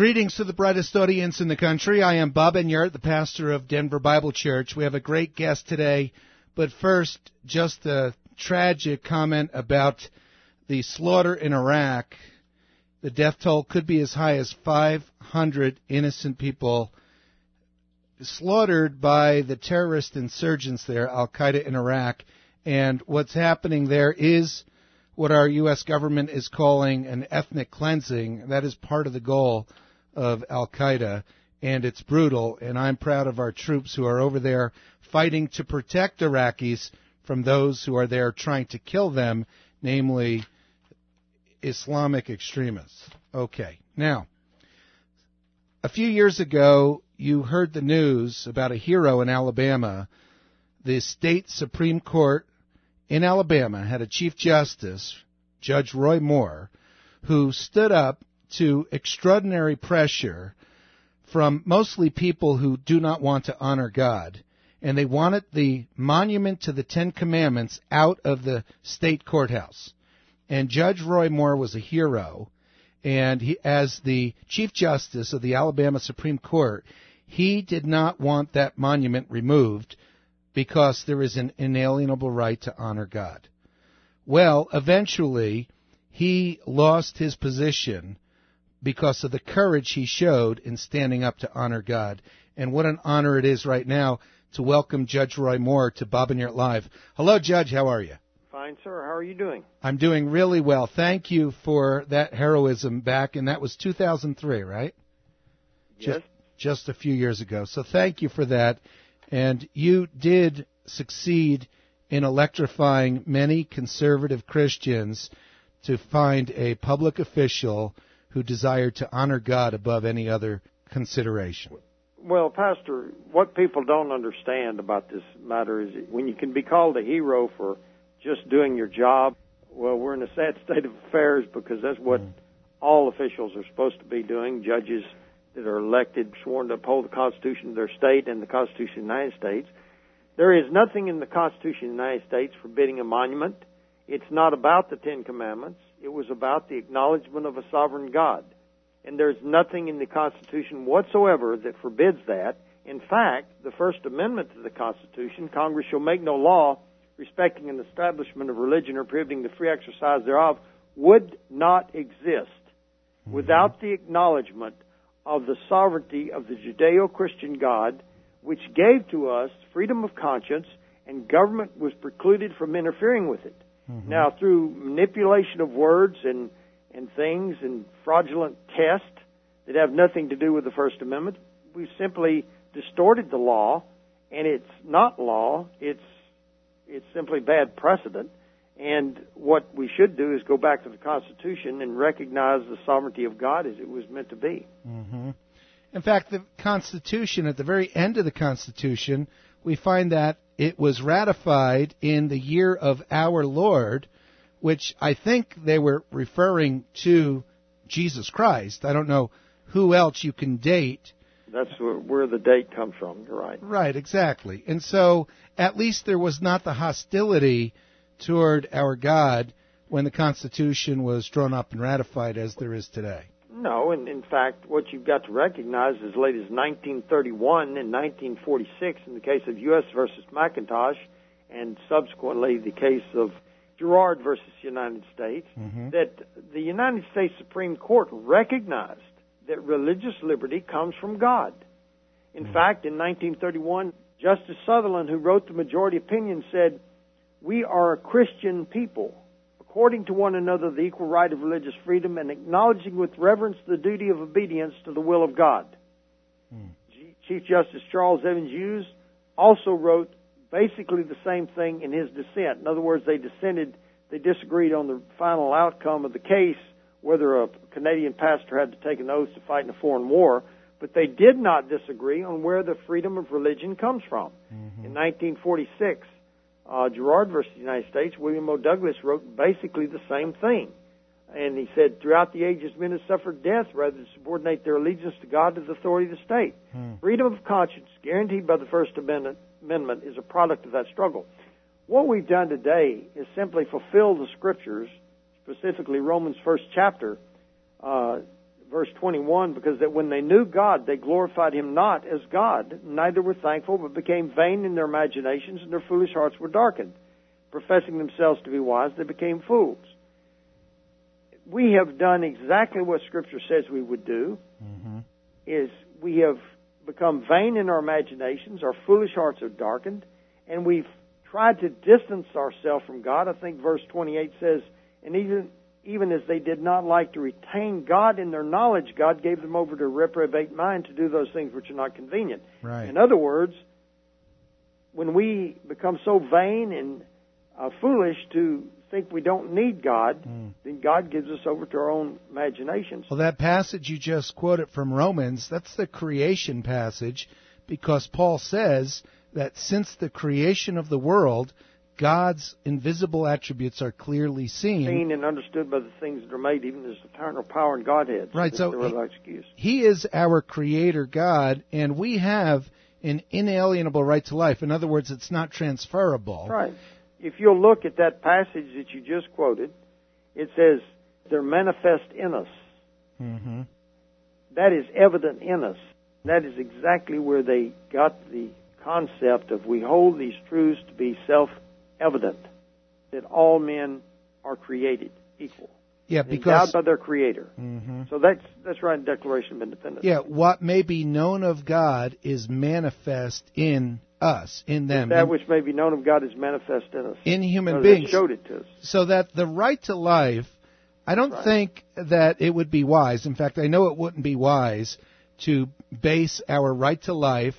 Greetings to the brightest audience in the country. I am Bob Enyart, the pastor of Denver Bible Church. We have a great guest today, but first, just a tragic comment about the slaughter in Iraq. The death toll could be as high as 500 innocent people slaughtered by the terrorist insurgents there, Al-Qaeda in Iraq. And what's happening there is what our U.S. government is calling an ethnic cleansing. That is part of the goal of Al-Qaeda, and it's brutal. And I'm proud of our troops who are over there fighting to protect Iraqis from those who are there trying to kill them, namely Islamic extremists. Okay, now, a few years ago, you heard the news about a hero in Alabama. The state Supreme Court in Alabama had a Chief Justice, Judge Roy Moore, who stood up to extraordinary pressure from mostly people who do not want to honor God. And they wanted the monument to the Ten Commandments out of the state courthouse. And Judge Roy Moore was a hero. And he, as the Chief Justice of the Alabama Supreme Court, he did not want that monument removed because there is an inalienable right to honor God. Well, eventually, he lost his position because of the courage he showed in standing up to honor God. And what an honor it is right now to welcome Judge Roy Moore to Bob Enyart Live. Hello, Judge. How are you? Fine, sir. How are you doing? I'm doing really well. Thank you for that heroism back, and that was 2003, right? Yes. Just a few years ago. So thank you for that. And you did succeed in electrifying many conservative Christians to find a public official who desired to honor God above any other consideration. Well, Pastor, what people don't understand about this matter is when you can be called a hero for just doing your job, well, we're in a sad state of affairs because that's what all officials are supposed to be doing, judges that are elected, sworn to uphold the Constitution of their state and the Constitution of the United States. There is nothing in the Constitution of the United States forbidding a monument. It's not about the Ten Commandments. It was about the acknowledgement of a sovereign God. And there's nothing in the Constitution whatsoever that forbids that. In fact, the First Amendment to the Constitution, Congress shall make no law respecting an establishment of religion or prohibiting the free exercise thereof, would not exist without the acknowledgement of the sovereignty of the Judeo-Christian God, which gave to us freedom of conscience, and government was precluded from interfering with it. Now, through manipulation of words and things and fraudulent tests that have nothing to do with the First Amendment, we've simply distorted the law, and it's not law, it's simply bad precedent. And what we should do is go back to the Constitution and recognize the sovereignty of God as it was meant to be. In fact, the Constitution, at the very end of the Constitution, we find that it was ratified in the year of our Lord, which I think they were referring to Jesus Christ. I don't know who else you can date. That's where the date comes from. You're right. Right, exactly. And so at least there was not the hostility toward our God when the Constitution was drawn up and ratified as there is today. No, and in fact, what you've got to recognize as late as 1931 and 1946 in the case of U.S. versus McIntosh, and subsequently the case of Girard versus United States, that the United States Supreme Court recognized that religious liberty comes from God. In fact, in 1931, Justice Sutherland, who wrote the majority opinion, said, "We are a Christian people, according to one another the equal right of religious freedom, and acknowledging with reverence the duty of obedience to the will of God." Chief Justice Charles Evans Hughes also wrote basically the same thing in his dissent. In other words, they disagreed on the final outcome of the case, whether a Canadian pastor had to take an oath to fight in a foreign war, but they did not disagree on where the freedom of religion comes from. In 1946, Girard versus the United States, William O. Douglas wrote basically the same thing. And he said, throughout the ages, men have suffered death rather than subordinate their allegiance to God to the authority of the state. Freedom of conscience, guaranteed by the First Amendment, is a product of that struggle. What we've done today is simply fulfill the Scriptures, specifically Romans 1st chapter, verse 21, because that when they knew God, they glorified Him not as God, neither were thankful, but became vain in their imaginations, and their foolish hearts were darkened. Professing themselves to be wise, they became fools. We have done exactly what Scripture says we would do, is we have become vain in our imaginations, our foolish hearts are darkened, and we've tried to distance ourselves from God. I think verse 28 says, and even as they did not like to retain God in their knowledge, God gave them over to a reprobate mind to do those things which are not convenient. Right. In other words, when we become so vain and foolish to think we don't need God, then God gives us over to our own imaginations. Well, that passage you just quoted from Romans, that's the creation passage, because Paul says that since the creation of the world, God's invisible attributes are clearly Seen and understood by the things that are made, even as eternal power in Godhead. Right, so excuse. He is our Creator God, and we have an inalienable right to life. In other words, it's not transferable. Right. If you'll look at that passage that you just quoted, it says, they're manifest in us. Mm-hmm. That is evident in us. That is exactly where they got the concept of we hold these truths to be self-evident, that all men are created equal. Yeah, because endowed by their Creator. Mm-hmm. So that's right in Declaration of Independence. Yeah, what may be known of God is manifest in us, in them. That which may be known of God is manifest in us. In human God beings. showed it to us. So that the right to life, I don't think that it would be wise. In fact, I know it wouldn't be wise to base our right to life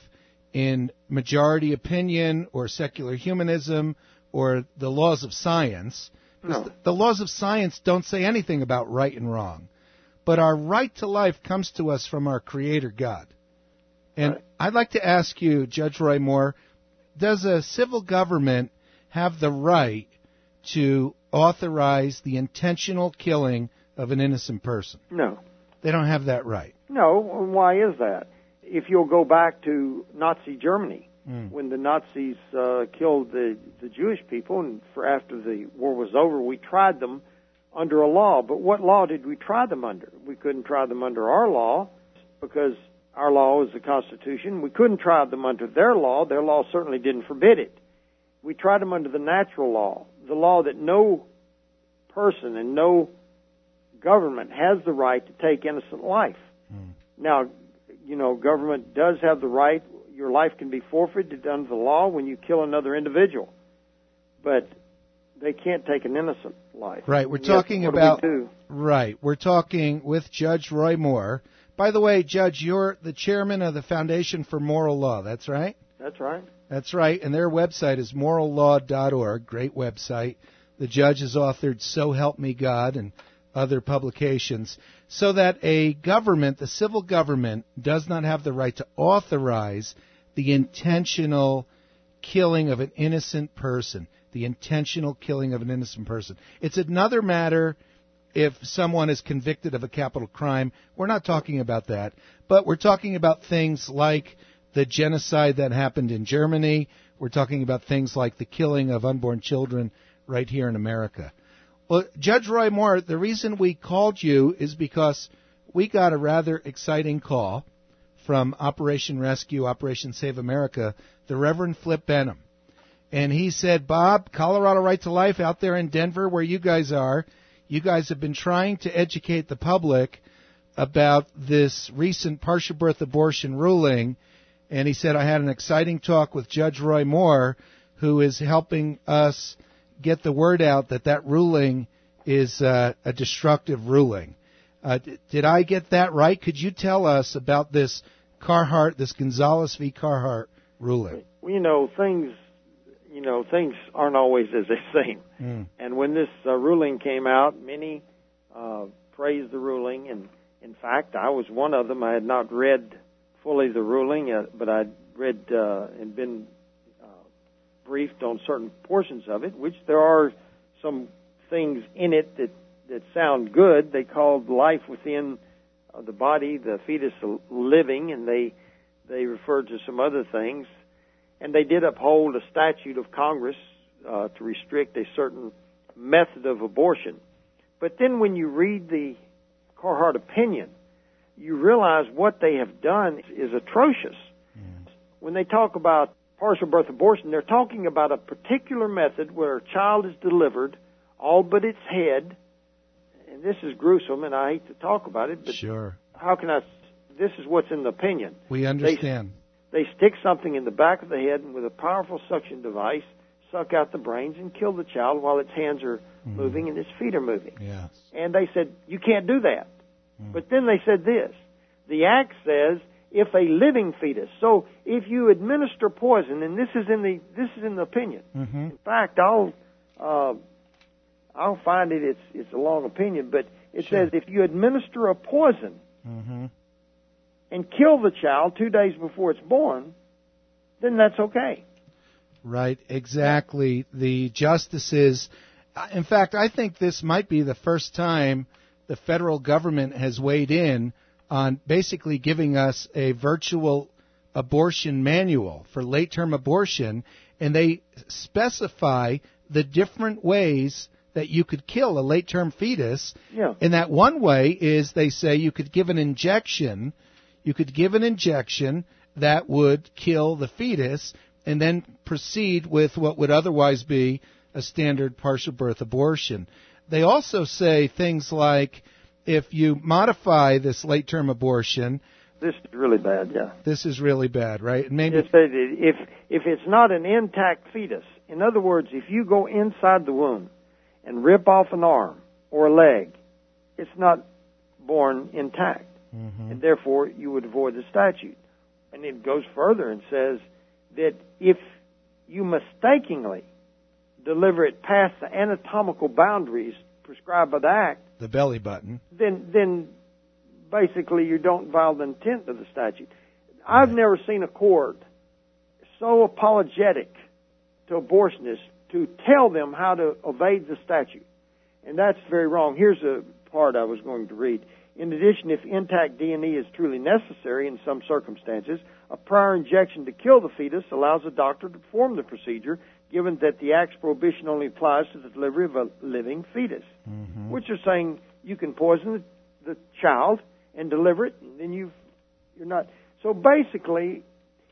in majority opinion or secular humanism or the laws of science. No. The laws of science don't say anything about right and wrong. But our right to life comes to us from our Creator God. And I'd like to ask you, Judge Roy Moore, does a civil government have the right to authorize the intentional killing of an innocent person? No. They don't have that right. No. Why is that? If you'll go back to Nazi Germany, when the Nazis killed the Jewish people, and after the war was over, we tried them under a law. But what law did we try them under? We couldn't try them under our law because our law is the Constitution. We couldn't try them under their law. Their law certainly didn't forbid it. We tried them under the natural law, the law that no person and no government has the right to take innocent life. Now, government does have the right. Your life can be forfeited under the law when you kill another individual. But they can't take an innocent life. Right. We're talking about... Right. We're talking with Judge Roy Moore. By the way, Judge, you're the chairman of the Foundation for Moral Law. That's right? That's right. That's right. And their website is morallaw.org. Great website. The judge has authored So Help Me God and other publications. So that a government, the civil government, does not have the right to authorize the intentional killing of an innocent person. The intentional killing of an innocent person. It's another matter if someone is convicted of a capital crime. We're not talking about that. But we're talking about things like the genocide that happened in Germany. We're talking about things like the killing of unborn children right here in America. Well, Judge Roy Moore, the reason we called you is because we got a rather exciting call from Operation Rescue, Operation Save America, the Reverend Flip Benham. And he said, Bob, Colorado Right to Life out there in Denver where you guys are, you guys have been trying to educate the public about this recent partial birth abortion ruling. And he said, I had an exciting talk with Judge Roy Moore, who is helping us get the word out that ruling is a destructive ruling. Did I get that right? Could you tell us about this Carhart, this Gonzalez v. Carhart ruling? Well, things aren't always as they seem. And when this ruling came out, many praised the ruling. And in fact, I was one of them. I had not read fully the ruling, but I'd read and been briefed on certain portions of it, which there are some things in it that sound good. They called life within the body, the fetus living, and they referred to some other things. And they did uphold a statute of Congress to restrict a certain method of abortion. But then when you read the Carhart opinion, you realize what they have done is atrocious. When they talk about partial birth abortion, they're talking about a particular method where a child is delivered, all but its head, and this is gruesome, and I hate to talk about it, but sure. How can I? This is what's in the opinion. We understand. They stick something in the back of the head and with a powerful suction device, suck out the brains and kill the child while its hands are moving and its feet are moving. Yes. And they said, you can't do that. But then they said this. The Act says if a living fetus. So if you administer poison, and this is in the opinion. In fact, I'll find it. It's a long opinion, but it says if you administer a poison and kill the child 2 days before it's born, then that's okay. Right, exactly. The justices, in fact, I think this might be the first time the federal government has weighed in on basically giving us a virtual abortion manual for late-term abortion, and they specify the different ways that you could kill a late-term fetus. Yeah. And that one way is they say you could give an injection. You could give an injection that would kill the fetus and then proceed with what would otherwise be a standard partial birth abortion. They also say things like if you modify this late-term abortion... This is really bad, yeah. This is really bad, right? And maybe if it's not an intact fetus, in other words, if you go inside the womb and rip off an arm or a leg, it's not born intact. And therefore, you would avoid the statute. And it goes further and says that if you mistakenly deliver it past the anatomical boundaries prescribed by the Act, the belly button, then basically you don't violate the intent of the statute. I've never seen a court so apologetic to abortionists to tell them how to evade the statute. And that's very wrong. Here's a part I was going to read. In addition, if intact DNA is truly necessary in some circumstances, a prior injection to kill the fetus allows a doctor to perform the procedure, given that the Act's prohibition only applies to the delivery of a living fetus. Which is saying you can poison the child and deliver it, and then you're not. So basically,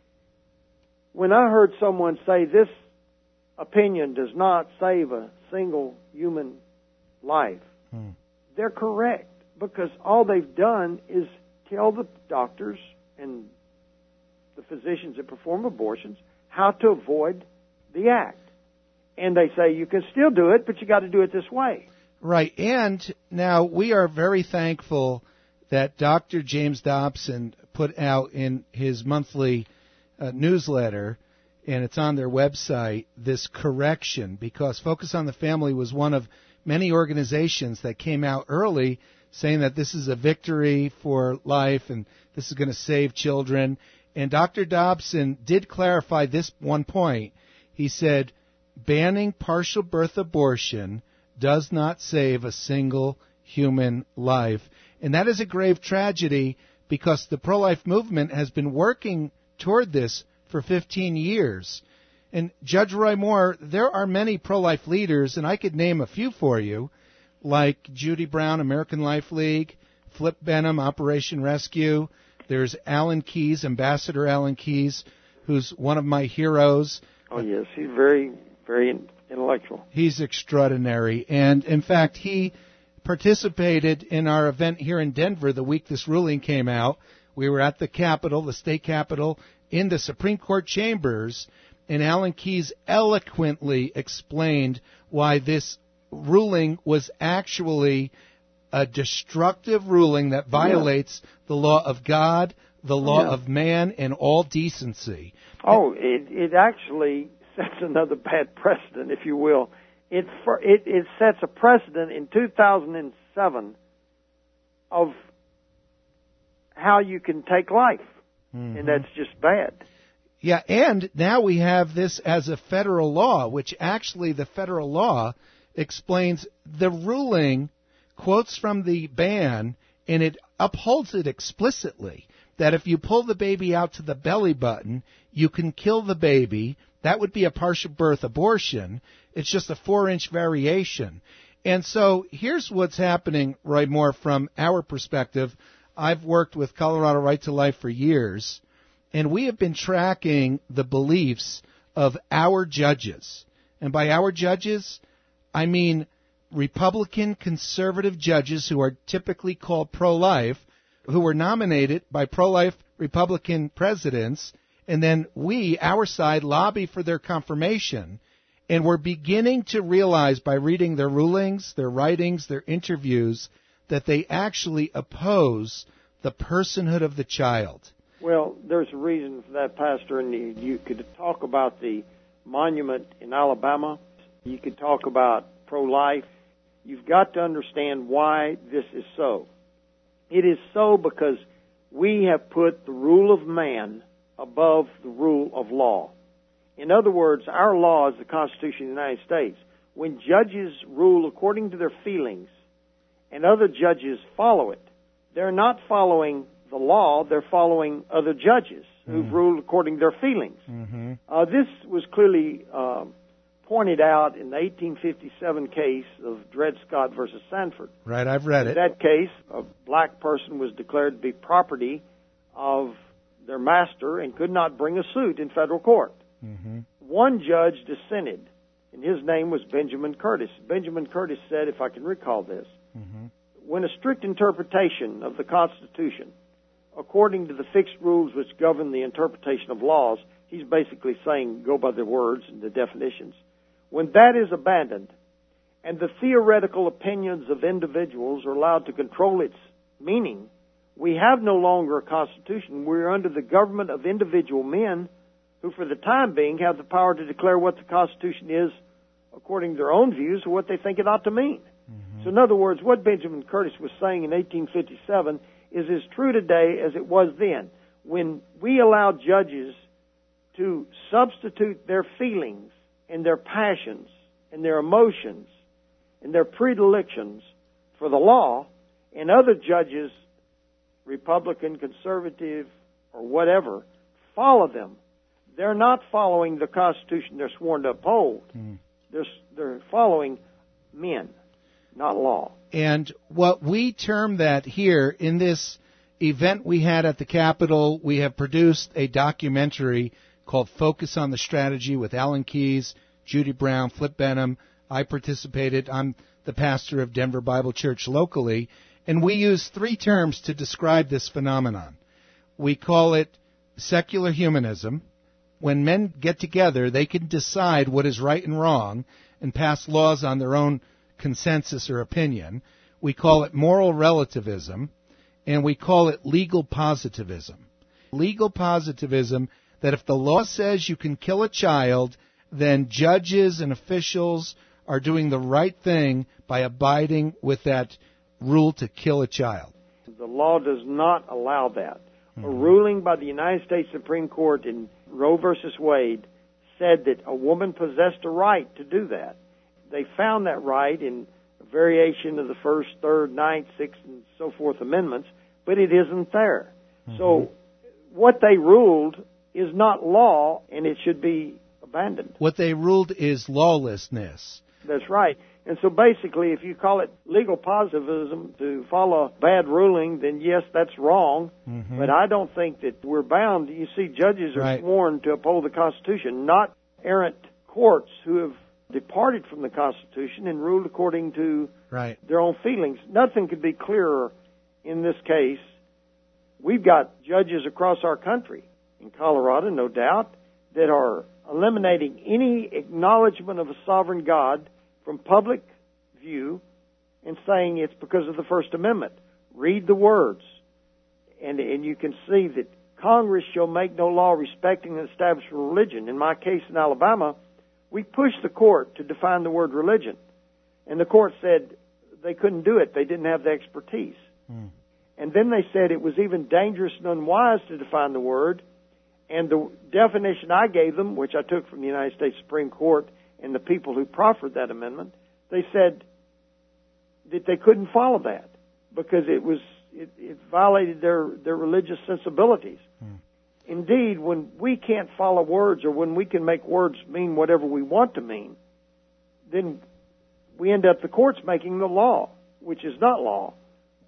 when I heard someone say this opinion does not save a single human life, they're correct, because all they've done is tell the doctors and the physicians that perform abortions how to avoid the Act. And they say you can still do it, but you got to do it this way. Right. And now we are very thankful that Dr. James Dobson put out in his monthly newsletter, and it's on their website, this correction, because Focus on the Family was one of many organizations that came out early saying that this is a victory for life and this is going to save children. And Dr. Dobson did clarify this one point. He said, banning partial birth abortion does not save a single human life. And that is a grave tragedy because the pro-life movement has been working toward this for 15 years. And Judge Roy Moore, there are many pro-life leaders, and I could name a few for you, like Judy Brown, American Life League, Flip Benham, Operation Rescue. There's Alan Keyes, Ambassador Alan Keyes, who's one of my heroes. Oh, yes, he's very, very intellectual. He's extraordinary. And, in fact, he participated in our event here in Denver the week this ruling came out. We were at the Capitol, the state Capitol, in the Supreme Court chambers, and Alan Keyes eloquently explained why this ruling was actually a destructive ruling that violates the law of God, the law of man, and all decency. Oh, it actually sets another bad precedent, if you will. It sets a precedent in 2007 of how you can take life, and that's just bad. Yeah, and now we have this as a federal law, which actually the federal law explains the ruling, quotes from the ban, and it upholds it explicitly, that if you pull the baby out to the belly button, you can kill the baby. That would be a partial birth abortion. It's just a 4-inch variation. And so here's what's happening, Roy Moore, from our perspective. I've worked with Colorado Right to Life for years, and we have been tracking the beliefs of our judges. And by our judges, I mean Republican conservative judges who are typically called pro-life, who were nominated by pro-life Republican presidents, and then we, our side, lobby for their confirmation. And we're beginning to realize by reading their rulings, their writings, their interviews, that they actually oppose the personhood of the child. Well, there's a reason for that, Pastor, and you could talk about the monument in Alabama. You could talk about pro-life. You've got to understand why this is so. It is so because we have put the rule of man above the rule of law. In other words, our law is the Constitution of the United States. When judges rule according to their feelings and other judges follow it, they're not following the law, they're following other judges who've ruled according to their feelings. This was clearly pointed out in the 1857 case of Dred Scott versus Sanford. Right, I've read it. In that case, a black person was declared to be property of their master and could not bring a suit in federal court. One judge dissented, and his name was Benjamin Curtis. Benjamin Curtis said, if I can recall this, when a strict interpretation of the Constitution, according to the fixed rules which govern the interpretation of laws, he's basically saying go by the words and the definitions, when that is abandoned and the theoretical opinions of individuals are allowed to control its meaning, we have no longer a Constitution. We're under the government of individual men who, for the time being, have the power to declare what the Constitution is according to their own views or what they think it ought to mean. So in other words, what Benjamin Curtis was saying in 1857 is as true today as it was then. When we allow judges to substitute their feelings and their passions and their emotions and their predilections for the law, and other judges, Republican, conservative, or whatever, follow them, they're not following the Constitution they're sworn to uphold. They're following men, not law. And what we term that here in this event we had at the Capitol, we have produced a documentary called Focus on the Strategy with Alan Keyes, Judy Brown, Flip Benham. I participated. I'm the pastor of Denver Bible Church locally. And we use three terms to describe this phenomenon. We call it secular humanism. When men get together, they can decide what is right and wrong and pass laws on their own consensus or opinion. We call it moral relativism, and we call it legal positivism. Legal positivism, that if the law says you can kill a child, then judges and officials are doing the right thing by abiding with that rule to kill a child. The law does not allow that. A ruling by the United States Supreme Court in Roe versus Wade said that a woman possessed a right to do that. They found that right in a variation of the First, Third, Ninth, Sixth, and so forth amendments, but it isn't there. So what they ruled is not law, and it should be abandoned. What they ruled is lawlessness. That's right. And so basically, if you call it legal positivism to follow a bad ruling, then yes, that's wrong. But I don't think that we're bound. You see, judges are sworn to uphold the Constitution, not errant courts who have departed from the Constitution and ruled according to their own feelings. Nothing could be clearer in this case. We've got judges across our country, in Colorado, no doubt, that are eliminating any acknowledgement of a sovereign God from public view and saying it's because of the First Amendment. Read the words, and you can see that Congress shall make no law respecting an established religion. In my case in Alabama, we pushed the court to define the word religion, and the court said they couldn't do it. They didn't have the expertise. And then they said it was even dangerous and unwise to define the word, and the definition I gave them, which I took from the United States Supreme Court and the people who proffered that amendment, they said that they couldn't follow that because it violated their religious sensibilities. Indeed, when we can't follow words, or when we can make words mean whatever we want to mean, then we end up the courts making the law, which is not law.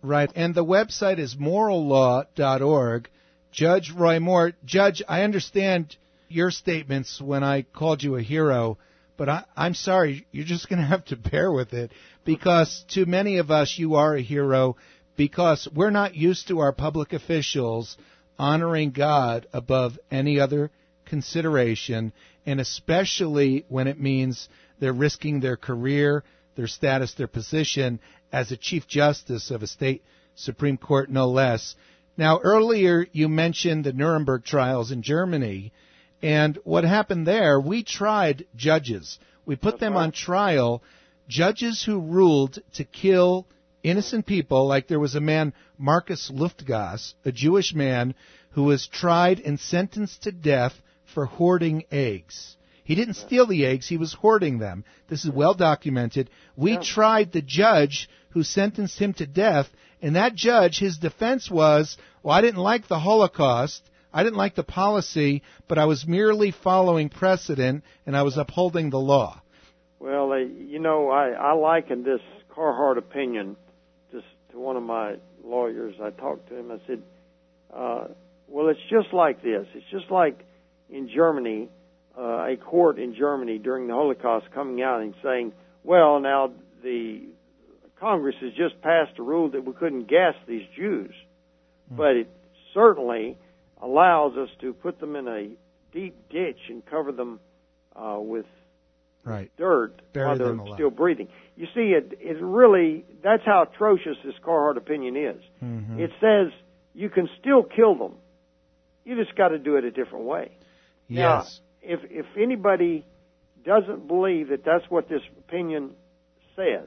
Right, and the website is morallaw.org. Judge Roy Moore. Judge, I understand your statements when I called you a hero, but I'm sorry, you're just going to have to bear with it, because to many of us you are a hero, because we're not used to our public officials honoring God above any other consideration, and especially when it means they're risking their career, their status, their position as a Chief Justice of a state Supreme Court, no less. Now, earlier you mentioned the Nuremberg trials in Germany, and what happened there, we tried judges. We put them on trial, judges who ruled to kill innocent people, like there was a man, Marcus Luftgas, a Jewish man, who was tried and sentenced to death for hoarding eggs. He didn't steal the eggs, he was hoarding them. This is well documented. We tried the judge who sentenced him to death, and that judge, his defense was, well, I didn't like the Holocaust, I didn't like the policy, but I was merely following precedent, and I was upholding the law. Well, I likened this Carhart opinion just to one of my lawyers. I talked to him. I said, well, it's just like this. It's just like in Germany, a court in Germany during the Holocaust coming out and saying, well, now the Congress has just passed a rule that we couldn't gas these Jews, but it certainly allows us to put them in a deep ditch and cover them with dirt while they're still breathing. You see, it really, that's how atrocious this Carhart opinion is. Mm-hmm. It says you can still kill them. You just got to do it a different way. Yes. Now, if anybody doesn't believe that that's what this opinion says,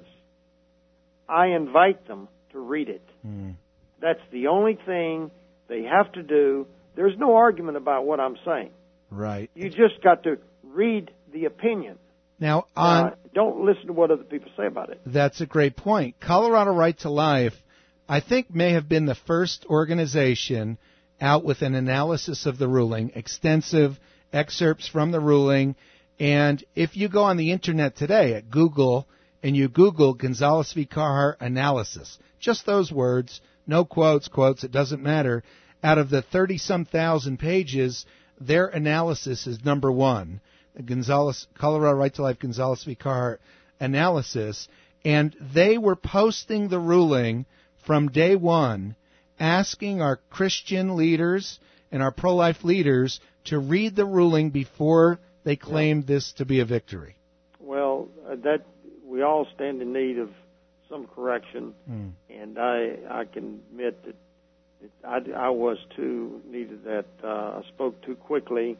I invite them to read it. Mm. That's the only thing they have to do. There's no argument about what I'm saying. Right. You just got to read the opinion. Now, don't listen to what other people say about it. That's a great point. Colorado Right to Life, I think, may have been the first organization out with an analysis of the ruling, extensive excerpts from the ruling. And if you go on the Internet today at Google and you Google Gonzales v. Carhart analysis, just those words, no quotes, it doesn't matter. Out of the 30-some thousand pages, their analysis is number one. Colorado Right to Life, Gonzales v. Carhart analysis, and they were posting the ruling from day one, asking our Christian leaders and our pro-life leaders to read the ruling before they claimed this to be a victory. Well, that we all stand in need of some correction, and I can admit that I was too, needed that. I spoke too quickly.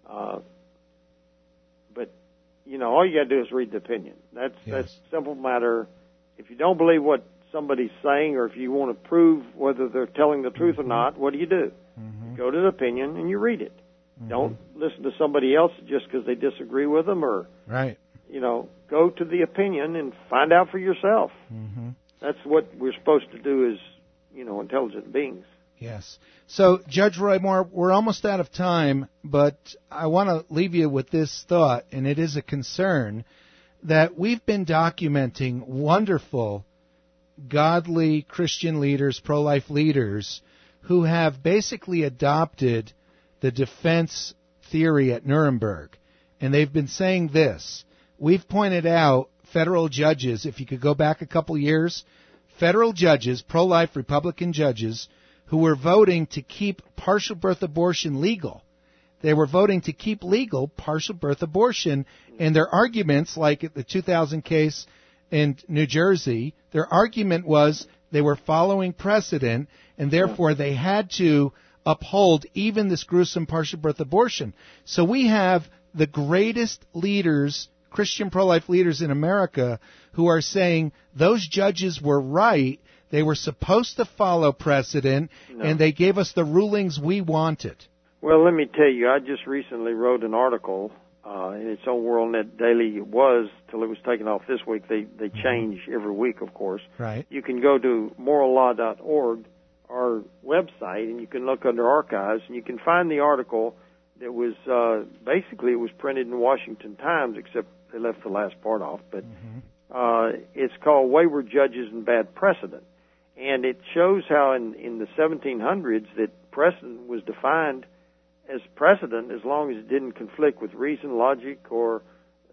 But, all you got to do is read the opinion. That's a simple matter. If you don't believe what somebody's saying, or if you want to prove whether they're telling the truth or not, what do? You go to the opinion and you read it. Don't listen to somebody else just because they disagree with them, or, go to the opinion and find out for yourself. That's what we're supposed to do as, intelligent beings. Yes. So, Judge Roy Moore, we're almost out of time, but I want to leave you with this thought, and it is a concern, that we've been documenting wonderful, godly Christian leaders, pro-life leaders, who have basically adopted the defense theory at Nuremberg. And they've been saying this. We've pointed out federal judges, if you could go back a couple years, federal judges, pro-life Republican judges, who were voting to keep partial birth abortion legal. They were voting to keep legal partial birth abortion, and their arguments, like at the 2000 case in New Jersey, their argument was they were following precedent, and therefore they had to uphold even this gruesome partial birth abortion. So we have the greatest leaders, Christian pro-life leaders in America, who are saying those judges were right. They were supposed to follow precedent, and they gave us the rulings we wanted. Well, let me tell you, I just recently wrote an article in its own WorldNet Daily. It was, till it was taken off this week. They change every week, of course. Right. You can go to morallaw.org, our website, and you can look under archives, and you can find the article that was, basically it was printed in the Washington Times, except they left the last part off. But it's called Wayward Judges and Bad Precedent. And it shows how in the 1700s that precedent was defined as precedent as long as it didn't conflict with reason, logic, or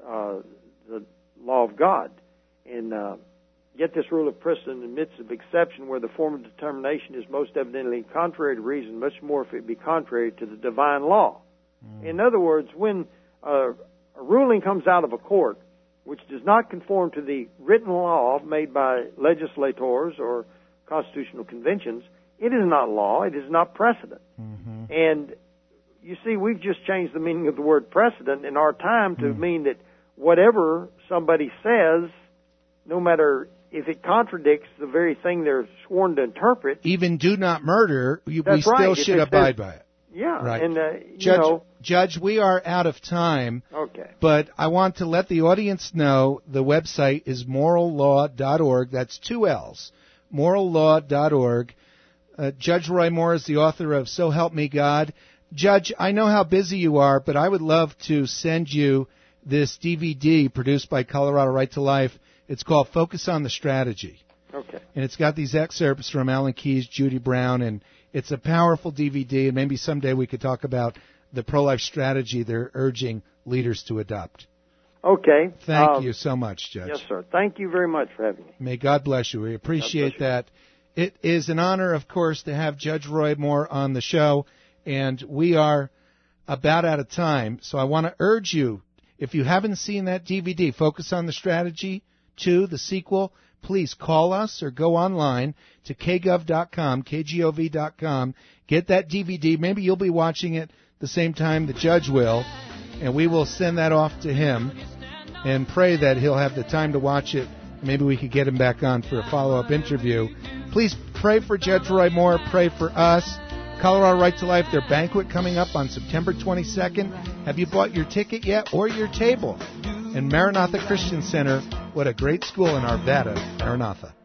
the law of God. And yet this rule of precedent admits of exception where the form of determination is most evidently contrary to reason, much more if it be contrary to the divine law. In other words, when a ruling comes out of a court which does not conform to the written law made by legislators or constitutional conventions, it is not law, it is not precedent. And you see, we've just changed the meaning of the word precedent in our time to mean that whatever somebody says, no matter if it contradicts the very thing they're sworn to interpret. Even do not murder, we still right. should abide by it. Yeah. Right. And, Judge, we are out of time. Okay. But I want to let the audience know the website is morallaw.org. That's 2 L's. morallaw.org. Judge Roy Moore is the author of So Help Me God. Judge, I know how busy you are, but I would love to send you this DVD produced by Colorado Right to Life. It's called Focus on the Strategy. Okay. And it's got these excerpts from Alan Keyes, Judy Brown, and it's a powerful DVD, and maybe someday we could talk about the pro-life strategy they're urging leaders to adopt. Okay. Thank you so much, Judge. Yes, sir. Thank you very much for having me. May God bless you. We appreciate that. It is an honor, of course, to have Judge Roy Moore on the show, and we are about out of time. So I want to urge you, if you haven't seen that DVD, Focus on the Strategy 2, the sequel, please call us or go online to kgov.com, kgov.com. Get that DVD. Maybe you'll be watching it the same time the judge will, and we will send that off to him and pray that he'll have the time to watch it. Maybe we could get him back on for a follow-up interview. Please pray for Judge Roy Moore. Pray for us. Colorado Right to Life, their banquet coming up on September 22nd. Have you bought your ticket yet or your table? And Maranatha Christian Center, what a great school in Arvada, Maranatha.